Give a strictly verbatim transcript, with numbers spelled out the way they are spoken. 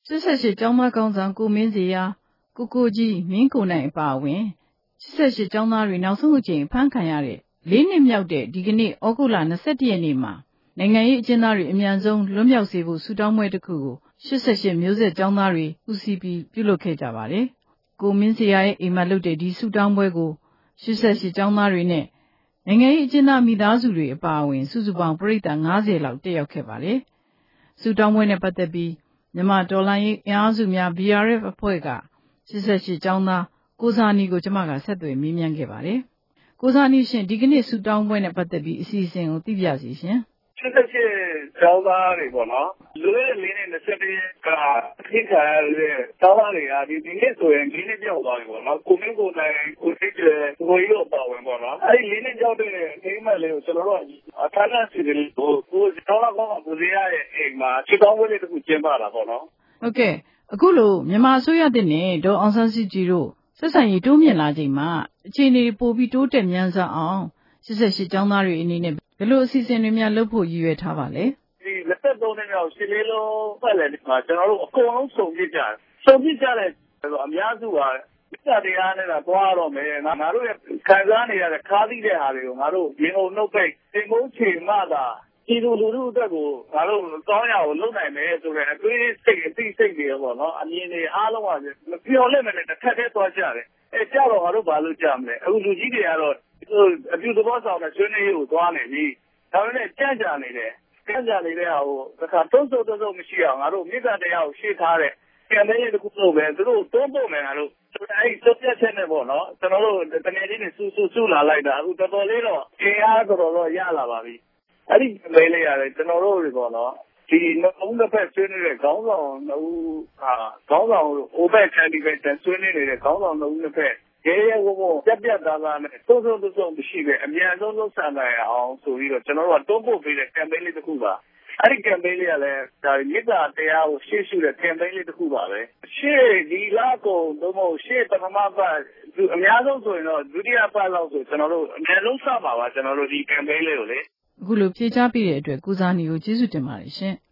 စစ်ဆက်ရှိကျောင်းသားကောင်းဆောင်ကိုမင်းစီယာကိုကိုကြီးမင်းကိုနိုင်အပါအဝင်စစ်ဆက်ရှိကျောင်းသားတွေနောက်ဆုံးအကြိမ်ဖမ်းခံရတဲ့လေးနှစ်မြောက်တဲ့ဒီကနေ့ဩဂုတ်လ၂၁ရက်နေ့မှာနိုင်ငံရေးအကျဉ်းသားတွေအမြန်ဆုံးလွတ်မြောက်စေဖို့ဆုတောင်းပွဲတစ်ခုကိုစစ်ဆက်ရှိမျိုးဆက်ကျောင်းသားတွေဦးစီးပြီးပြုလုပ်ခဲ့ကြပါတယ်။ကိုမင်းစီယာရဲ့အိမ်မှာလုပ်တဲ့ဒီဆုတောင်းပွဲကိုစစ်ဆက်ရှိကျောင်းသားတွေနဲ့နိုင်ငံရေးအကျဉ်းသားမိသားစုတွေအပါအဝင်စုစုပေါင်းပရိသတ်၅၀လောက်တက်ရောက်ခဲ့ပါတယ်။ဆုတောင်းပွဲနဲ့ပတ်သက်ပြီးမြန်မာတော်လှန်ရေးအင်အားစုများ B R F အဖွဲ့ကစစ်ဆက်ရှိကျောင်းသားကိုဇာနီကိုကျမကဆက်သွယ်မေးမြန်းခဲ့ပါတယ်။ကိုဇာနီရှင်ဒီကနေ့ဆုတောင်းပွဲနဲ့ပတ်သက်ပြီးအစီအစဉ်ကိုသိပြစီရှင်။စစ်ဆက်ရှိကျောင်းသားတွေပေါ့နော်။လွယ်လေးနဲ့၂၁ရက်ကအထိခံရတဲ့ကျောင်းသားတွေကဒီဒီနေ့ဆိုရင်လေးနှစ်ပြောက်သွားပြီပေါ့နော်။ကိုမင်းကိုနိုင်ကိုသိကျကိုကြီးတို့ပါဝင်ပေါ့နော်။အဲဒီလေးနှစ်ပြောက်တဲ့အိမ်မက်လေးကိုကျွန်တော်တို့အခမ်းအနားစီစဉ်ကိုကိုကျောင်းသားကောင်းကိုဇေယျရဲ့အိမ်မှာဆုတောင်းပွဲလေးတစ်ခုကျင်းပတာပေါ့နော်။ဟုတ်ကဲ့အခုလိုမြန်မာအစိုးရတဲ့နဲ့ဒေါ်အောင်ဆန်းစုကြည်တို့ဆက်ဆံရေးတိုးမြင့်လာချိန်မှာအခြေအနေပိုပြီးတိုးတက်မြန်ဆန်အောင်စစ်ဆက်ရှိကျောင်းသားတွေအနေနဲ့ဘယ်လိုအစီအစဉ်တွေများလုပ်ဖို့ရည်ရွယ်ထားပါလဲဒီလက်သက်သုံးနှစ်မြောက်ရှစ်လေးလုံးပတ်လည်ဒီမှာကျွန်တော်တို့အကုန်လုံးစုံပြစ်ကြတယ်စုံပြစ်ကြတဲ့အများစုကမိစ္ဆာတရားနဲ့တော့သွားတော့မယ်ငါငါတို့ရဲ့ခံစားနေရတဲ့ခါးသီးတဲ့ဟာတွေကိုငါတို့ရင်အောင်နှုတ်ပိတ်သင်္ကုန်းချေမှသာဒီလိုလူလူအတွက်ကိုငါတို့ကောင်းရအောင်လုပ်နိုင်မယ်ဆိုတဲ့အတွေးစိတ်အသိစိတ်တွေပေါ့နော်အမြင်တွေအားလုံးကမပြောင်းလဲမနဲ့တစ်ထပ်တည်းသွားကြတယ်အဲကြောက်တော့ငါတို့ဘာလို့ကြမလဲအခုလူကြီးတွေကတော့အပြုသဘောဆောင်တဲ့ဆွေးနွေးရေးကိုသွားနေပြီဒါပေမဲ့ကြံ့ကြာနေတယ်ကြံ့ကြာနေတဲ့ဟာကိုတစ်ခါတုံးစုံတုံးစုံမရှိအောင်ငါတို့မိစ္ဆာတရားကိုရှေ့ထားတဲ့ကံလေးတစ်ခုလို့ပဲသူတို့တွန်းပို့မယ်ငါတို့အဲဒီစက်ပြတ်ချက်နဲ့ပေါ့နော်ကျွန်တော်တို့တကယ်ချင်းစူးစူးစူးလာလိုက်တာအခုတော်တော်လေးတော့အင်အားတော်တော်ရလာပါပြီအဲ့ဒီမေးလေးရတယ်ကျွန်တော်တို့တွေပေါ့နော်ဒီနှုတ်တစ်ဖက်ဆွေးနွေးတဲ့ခေါင်းဆောင်နှုတ်ဟာခေါင်းဆောင် Obek candidate ဆွေးနွေးနေတဲ့ခေါင်းဆောင်နှုတ်တစ်ဖက်ရဲရဲဝဝပြက်ပြက်သားသားနဲ့သုံးဆုံးသုံးဆုံးမရှိပဲအမြန်ဆုံးလုပ်ဆန်နိုင်အောင်ဆိုပြီးတော့ကျွန်တော်တို့ကတွန်းပို့ပေးတဲ့ campaign လေးတစ်ခုပါအဲ့ဒီ campaign လေးကလည်းဒါမြစ်တာတရားကိုရှေ့ရှုတဲ့ campaign လေးတစ်ခုပါပဲရှေ့ဒီလာကုန်သို့မဟုတ်ရှေ့ပထမပတ်အများဆုံးဆိုရင်တော့ဒုတိယပတ်လောက်ဆိုကျွန်တော်တို့အများဆုံးစပါပါကျွန်တော်တို့ဒီ campaign လေးကိုလေအခုလိုဖြေချပေးတဲ့အတွက်ကုစားနီကိုကျေးဇူးတင်ပါတယ်ရှင်